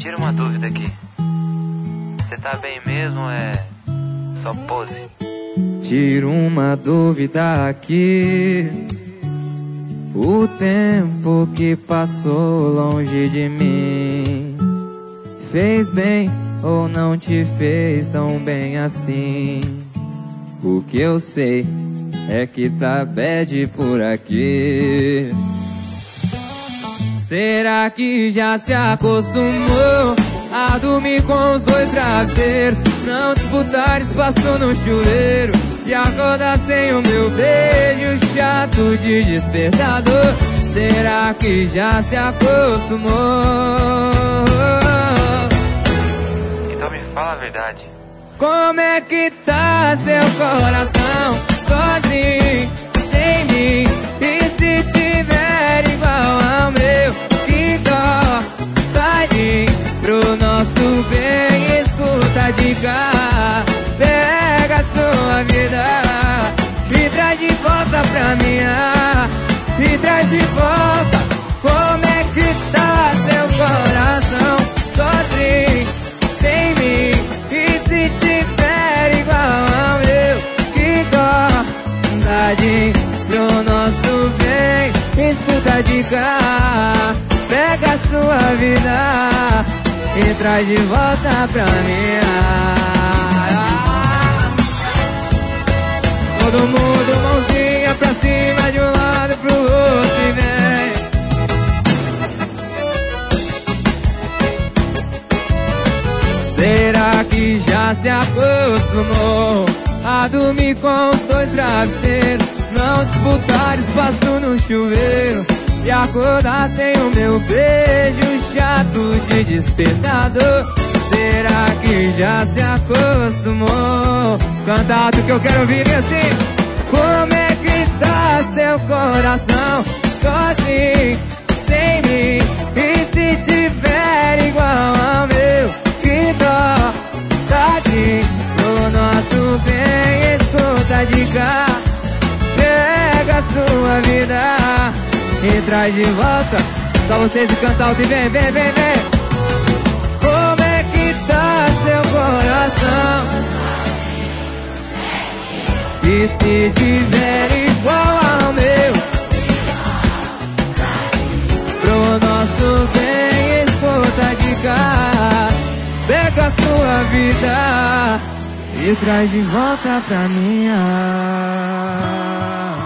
tira uma dúvida aqui. Você tá bem mesmo ou é só pose? Tiro uma dúvida aqui. O tempo que passou longe de mim fez bem ou não te fez tão bem assim? O que eu sei é que tá bad por aqui. Será que já se acostumou a dormir com os dois travesseiros, não disputar espaço no chuveiro e acordar sem o meu beijo chato de despertador? Será que já se acostumou? Então me fala a verdade. Como é que tá seu coração sozinho, sem mim? E se tiver igual ao meu, que dó, tadinho, pro nosso bem, escuta a dica. Pega a sua vida e traz de volta pra minha, e traz de volta. Como é que tá seu coração sozinho, sem mim? E se tiver igual ao meu, que dó, tadinho, pro nosso bem, escuta a dica. Pega a sua vida e traz de volta pra mim. Todo mundo mãozinha pra cima, de um lado pro outro e vem. Será que já se acostumou a dormir com os dois travesseiros, não disputar espaço no chuveiro e acordar sem o meu beijo chato de despertador? Será que já se acostumou? Canta alto que eu quero ouvir assim. Como é que tá seu coração sozinho, sem mim? E se tiver igual ao meu, que dó, tadinho, pro nosso bem, escuta a dica. Pega a sua vida e traz de volta. Só vocês e canta alto e vem, vem, vem, vem. Como é que tá seu coração? E se tiver igual ao meu, pro nosso bem, escuta a dica. Pega a sua vida e traz de volta pra minha.